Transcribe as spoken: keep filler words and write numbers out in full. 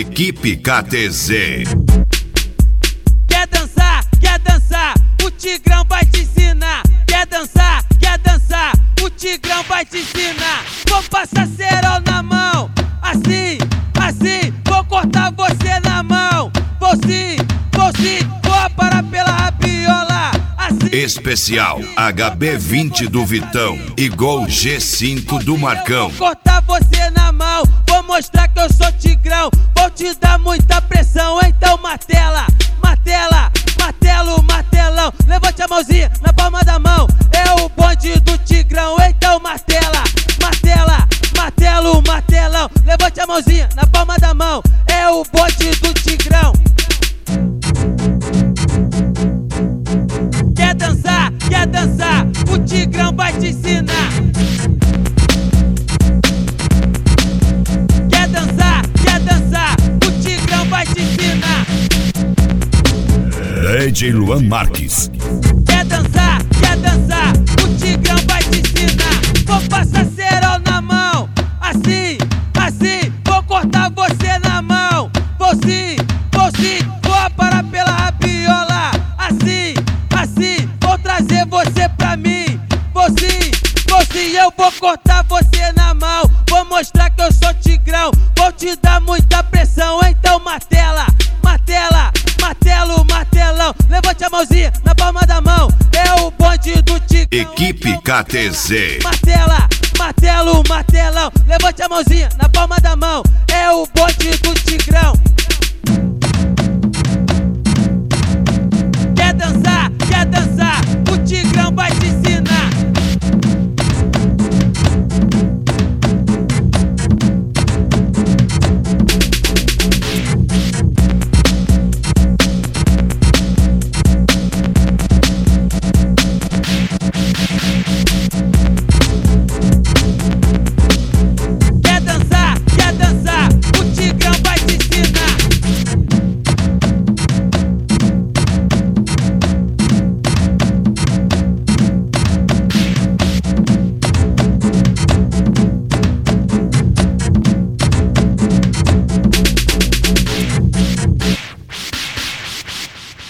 Equipe K T Z. Quer dançar, quer dançar, o Tigrão vai te ensinar. Quer dançar, quer dançar, o Tigrão vai te ensinar. Vou passar cerol na mão, assim, assim, vou cortar você na mão. Vou sim, vou sim, vou parar pela rabiola, assim. Especial H B vinte do Vitão e Gol G cinco do Marcão. Vou cortar você na mão, vou mostrar que eu sou Tigrão. Vou te dar muita pressão, então martela, martela, martelo, martelão. Levante a mãozinha na palma da mão, é o bonde do Tigrão. Então martela, martela, martelo, martelão. Levante a mãozinha na palma da mão, é o bonde do Tigrão. Quer dançar, quer dançar, o Tigrão vai te ensinar. Quer dançar, quer dançar, o Tigrão vai te ensinar. D J Luan Marques. Quer dançar, quer dançar, o Tigrão vai te ensinar. Vou passar cerol na mão, assim, assim, vou cortar você na mão. Vou sim, vou sim, vou parar pela rabiola, assim, assim, vou trazer você pra mim. Vou sim, vou sim, eu vou cortar você na mão. Vou mostrar que eu sou Tigrão, vou te dar muita pressão. Então martela, martela, martelo, martelão. Levante a mãozinha na palma da mão, é o bonde do Tigrão. Equipe K T Z. Martela, martelo, martelão. Levante a mãozinha na palma da mão, é o bonde do Tigrão. Quer dançar, quer dançar, o Tigrão vai te ensinar.